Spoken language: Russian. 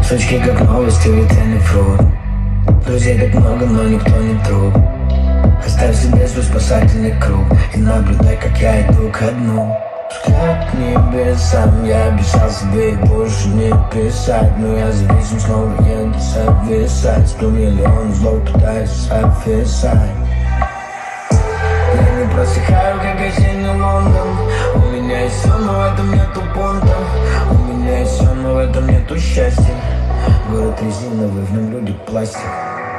Сучки как новости, ветряный фрукт. Друзей так много, но никто не друг. Оставь себе свой спасательный круг и наблюдай, как я иду ко дну. Взгляд к небесам, я обещал себе и больше не писать. Но я зависим, снова еду зависать. 100 миллионов злов пытаюсь описать. Я не просыхаю, как осенний Лондон. У меня есть все, но в этом нету понта. У меня есть все, но в этом нету счастья. Город резиновый, в нем люди пластик.